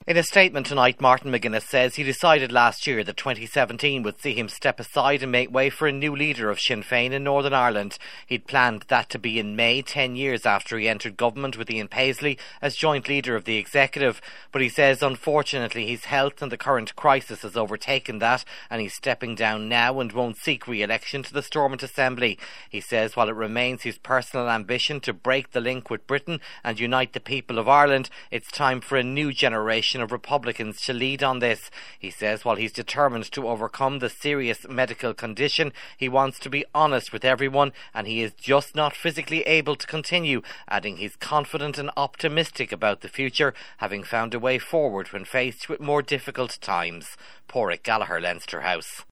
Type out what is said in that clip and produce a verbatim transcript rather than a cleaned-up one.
In a statement tonight, Martin McGuinness says he decided last year that twenty seventeen would see him step aside and make way for a new leader of Sinn Féin in Northern Ireland. He'd planned that to be in May, ten years after he entered government with Ian Paisley as joint leader of the executive. But he says unfortunately his health and the current crisis has overtaken that, and he's stepping down now and won't seek re-election to the Stormont Assembly. He says while it remains his personal ambition to break the link with Britain and unite the people of Ireland, it's time for a new generation of Republicans to lead on this. He says while he's determined to overcome the serious medical condition, he wants to be honest with everyone, and he is just not physically able to continue, adding he's confident and optimistic about the future, having found a way forward when faced with more difficult times. Pádraig Gallagher, Leinster House.